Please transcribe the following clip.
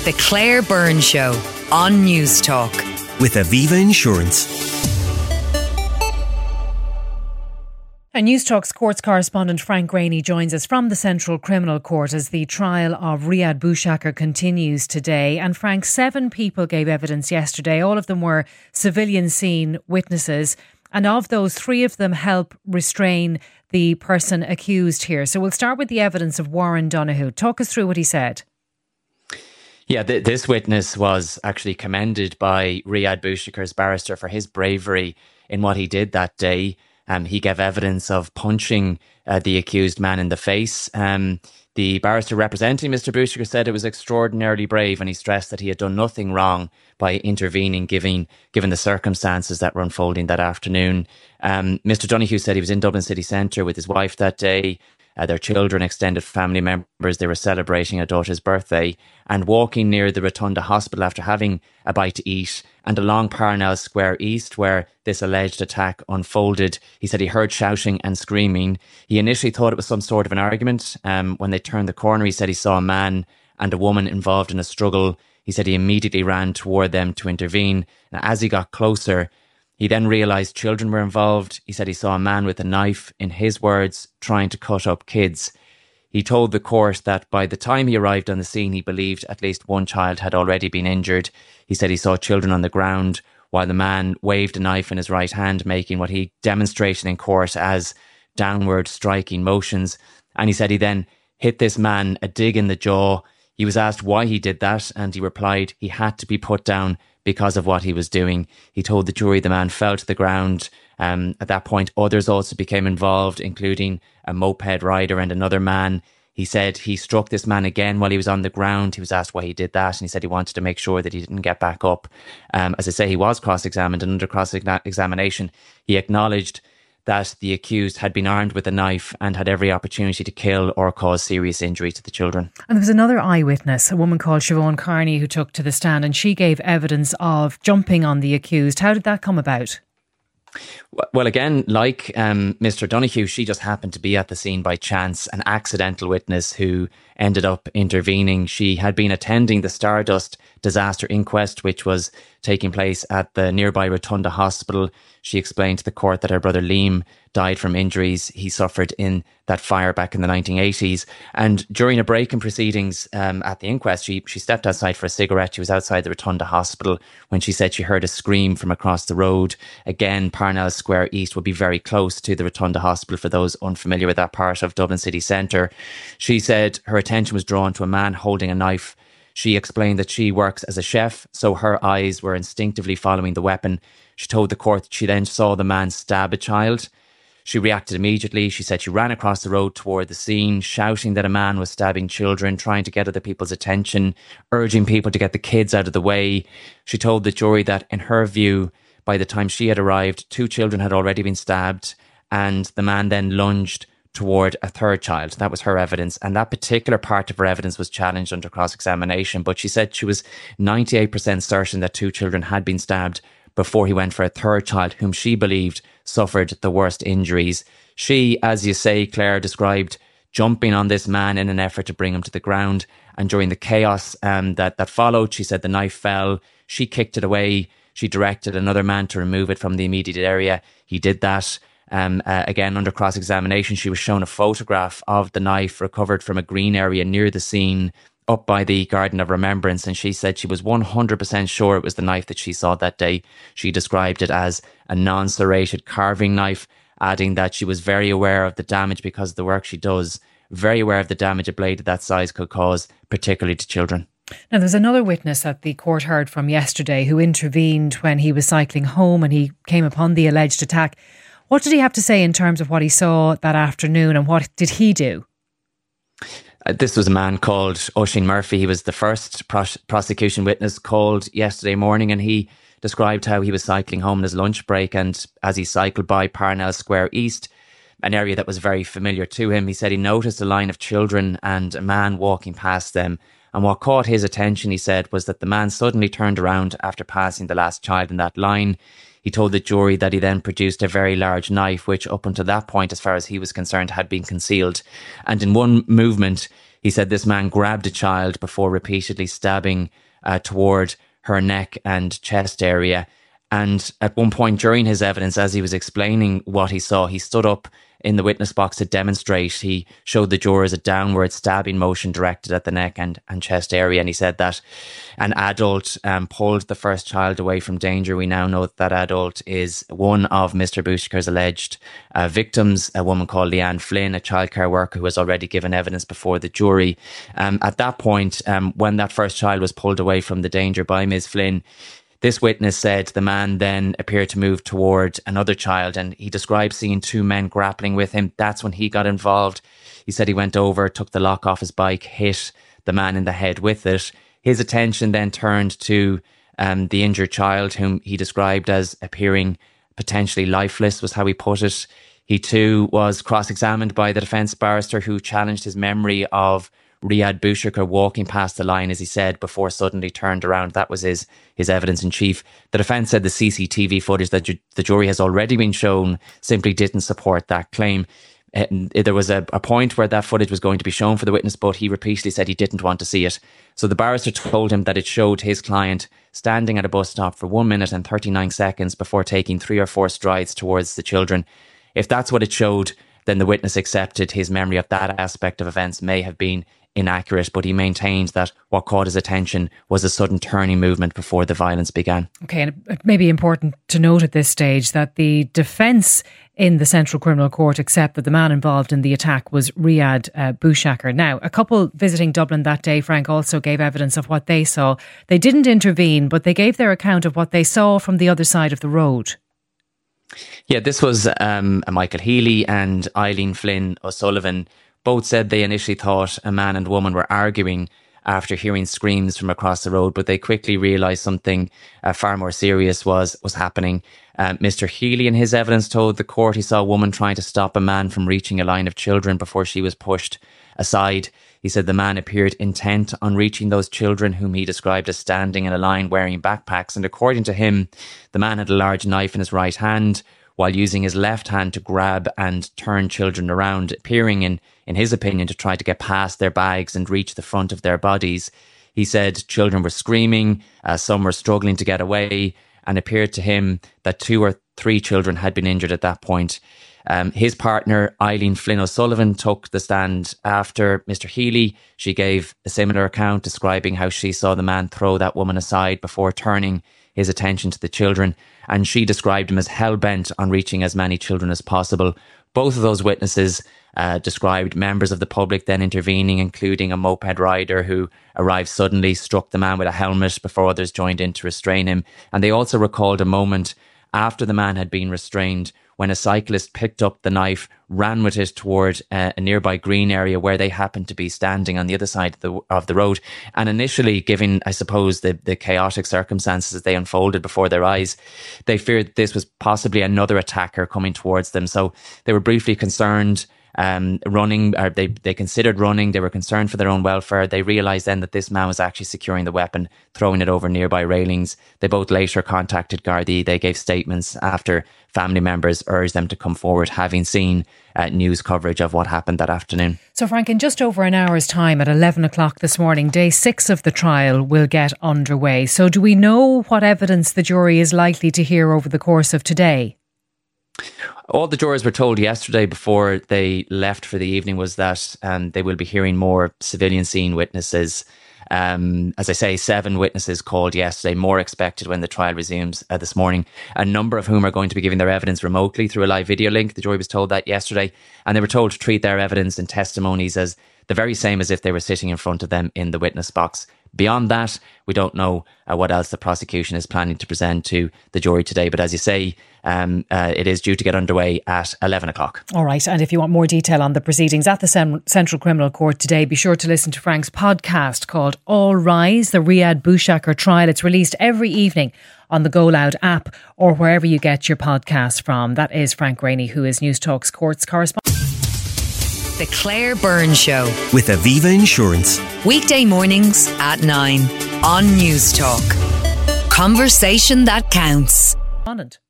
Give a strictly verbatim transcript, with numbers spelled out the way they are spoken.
The Claire Byrne Show on News Talk. With Aviva Insurance. And News Talk's courts correspondent Frank Greaney joins us from the Central Criminal Court as the trial of Riyad Boushakar continues today. And Frank, seven people gave evidence yesterday. All of them were civilian scene witnesses. And of those, three of them help restrain the person accused here. So we'll start with the evidence of Warren Donoghue. Talk us through what he said. Yeah, th- this witness was actually commended by Riyad Boushakar's barrister for his bravery in what he did that day. Um, he gave evidence of punching uh, the accused man in the face. Um, the barrister representing Mister Boushakar said it was extraordinarily brave, and he stressed that he had done nothing wrong by intervening, given, given the circumstances that were unfolding that afternoon. Um, Mister Donoghue said he was in Dublin city centre with his wife that day. Uh, their children, extended family members, they were celebrating a daughter's birthday and walking near the Rotunda Hospital after having a bite to eat and along Parnell Square East where this alleged attack unfolded. He said he heard shouting and screaming. He initially thought it was some sort of an argument. Um, when they turned the corner, he said he saw a man and a woman involved in a struggle. He said he immediately ran toward them to intervene. And as he got closer, he then realised children were involved. He said he saw a man with a knife, in his words, trying to cut up kids. He told the court that by the time he arrived on the scene, he believed at least one child had already been injured. He said he saw children on the ground while the man waved a knife in his right hand, making what he demonstrated in court as downward striking motions. And he said he then hit this man a dig in the jaw. He was asked why he did that, and he replied he had to be put down because of what he was doing. He told the jury the man fell to the ground. Um, at that point, others also became involved, including a moped rider and another man. He said he struck this man again while he was on the ground. He was asked why he did that, and he said he wanted to make sure that he didn't get back up. Um, as I say, he was cross-examined, and under cross-examination, he acknowledged that the accused had been armed with a knife and had every opportunity to kill or cause serious injury to the children. And there was another eyewitness, a woman called Siobhan Carney, who took to the stand, and she gave evidence of jumping on the accused. How did that come about? Well, again, like um, Mister Donoghue, she just happened to be at the scene by chance, an accidental witness who ended up intervening. She had been attending the Stardust disaster inquest, which was taking place at the nearby Rotunda Hospital. She explained to the court that her brother Liam died from injuries he suffered in that fire back in the nineteen eighties. And during a break in proceedings um, at the inquest, she, she stepped outside for a cigarette. She was outside the Rotunda Hospital when she said she heard a scream from across the road. Again, Parnell Square East would be very close to the Rotunda Hospital for those unfamiliar with that part of Dublin city centre. She said her attention was drawn to a man holding a knife. She explained that she works as a chef, so her eyes were instinctively following the weapon. She told the court that she then saw the man stab a child. She reacted immediately. She said she ran across the road toward the scene, shouting that a man was stabbing children, trying to get other people's attention, urging people to get the kids out of the way. She told the jury that, in her view, by the time she had arrived, two children had already been stabbed, and the man then lunged toward a third child. That was her evidence, and that particular part of her evidence was challenged under cross-examination, but she said she was ninety-eight percent certain that two children had been stabbed before he went for a third child, whom she believed suffered the worst injuries. She, as you say, Claire, described jumping on this man in an effort to bring him to the ground, and during the chaos um, that, that followed, she said the knife fell. She kicked it away. She directed another man to remove it from the immediate area. He did that. Um, uh, again, under cross-examination, she was shown a photograph of the knife recovered from a green area near the scene up by the Garden of Remembrance, and she said she was one hundred percent sure it was the knife that she saw that day. She described it as a non-serrated carving knife, adding that she was very aware of the damage because of the work she does, very aware of the damage a blade of that size could cause, particularly to children. Now, there's another witness that the court heard from yesterday who intervened when he was cycling home and he came upon the alleged attack. What did he have to say in terms of what he saw that afternoon, and what did he do? Uh, this was a man called Oisin Murphy. He was the first pros- prosecution witness called yesterday morning, and he described how he was cycling home on his lunch break, and as he cycled by Parnell Square East, an area that was very familiar to him, he said he noticed a line of children and a man walking past them. And what caught his attention, he said, was that the man suddenly turned around after passing the last child in that line. He told the jury that he then produced a very large knife, which up until that point, as far as he was concerned, had been concealed. And in one movement, He said this man grabbed a child before repeatedly stabbing uh, toward her neck and chest area. And at one point during his evidence, as he was explaining what he saw, he stood up in the witness box to demonstrate. He showed the jurors a downward stabbing motion directed at the neck and, and chest area. And he said that an adult um, pulled the first child away from danger. We now know that that adult is one of Mister Bouchaker's alleged uh, victims, a woman called Leanne Flynn, a childcare worker who has already given evidence before the jury. Um, at that point, um, when that first child was pulled away from the danger by Miz Flynn, this witness said the man then appeared to move toward another child, and he described seeing two men grappling with him. That's when he got involved. He said he went over, took the lock off his bike, hit the man in the head with it. His attention then turned to um, the injured child, whom he described as appearing potentially lifeless, was how he put it. He too was cross-examined by the defence barrister, who challenged his memory of Riyad Bouchaker walking past the line, as he said, before suddenly turned around. That was his his evidence in chief. The defence said the C C T V footage that ju- the jury has already been shown simply didn't support that claim. And there was a, a point where that footage was going to be shown for the witness, but he repeatedly said he didn't want to see it. So the barrister told him that it showed his client standing at a bus stop for one minute and thirty-nine seconds before taking three or four strides towards the children. If that's what it showed, then the witness accepted his memory of that aspect of events may have been inaccurate, but he maintained that what caught his attention was a sudden turning movement before the violence began. Okay, and it may be important to note at this stage that the defence in the Central Criminal Court accept that the man involved in the attack was Riyad uh, Bouchaker. Now, a couple visiting Dublin that day, Frank, also gave evidence of what they saw. They didn't intervene, but they gave their account of what they saw from the other side of the road. Yeah, this was um, Michael Healy and Eileen Flynn O'Sullivan. Both said they initially thought a man and woman were arguing after hearing screams from across the road, but they quickly realised something uh, far more serious was was happening. Uh, Mister Healy, in his evidence, told the court he saw a woman trying to stop a man from reaching a line of children before she was pushed aside. He said the man appeared intent on reaching those children, whom he described as standing in a line wearing backpacks. And according to him, the man had a large knife in his right hand, while using his left hand to grab and turn children around, appearing, in, in his opinion, to try to get past their bags and reach the front of their bodies. He said children were screaming, uh, some were struggling to get away, and appeared to him that two or three children had been injured at that point. Um, his partner, Eileen Flynn O'Sullivan, took the stand after Mister Healy. She gave a similar account, describing how she saw the man throw that woman aside before turning his attention to the children, and she described him as hell-bent on reaching as many children as possible. Both of those witnesses uh, described members of the public then intervening, including a moped rider who arrived suddenly, struck the man with a helmet before others joined in to restrain him. And they also recalled a moment after the man had been restrained when a cyclist picked up the knife, ran with it toward uh, a nearby green area where they happened to be standing on the other side of the, of the road. And initially, given, I suppose, the, the chaotic circumstances as they unfolded before their eyes, they feared this was possibly another attacker coming towards them. So they were briefly concerned, um, running, or they, they considered running. They were concerned for their own welfare. They realised then that this man was actually securing the weapon, throwing it over nearby railings. They both later contacted Gardaí. They gave statements after family members urged them to come forward, having seen uh, news coverage of what happened that afternoon. So, Frank, in just over an hour's time, at eleven o'clock this morning, day six of the trial will get underway. So do we know what evidence the jury is likely to hear over the course of today? All the jurors were told yesterday before they left for the evening was that um, they will be hearing more civilian scene witnesses. Um, as I say, seven witnesses called yesterday, more expected when the trial resumes uh, this morning, a number of whom are going to be giving their evidence remotely through a live video link. The jury was told that yesterday, and they were told to treat their evidence and testimonies as the very same as if they were sitting in front of them in the witness box. Beyond that, we don't know uh, what else the prosecution is planning to present to the jury today. But as you say, um, uh, it is due to get underway at eleven o'clock. All right. And if you want more detail on the proceedings at the Sem- Central Criminal Court today, be sure to listen to Frank's podcast called All Rise, the Riyad Bouchaker trial. It's released every evening on the Go Loud app or wherever you get your podcasts from. That is Frank Greaney, who is News Talk's courts correspondent. The Claire Byrne Show with Aviva Insurance. Weekday mornings at nine on News Talk. Conversation that counts.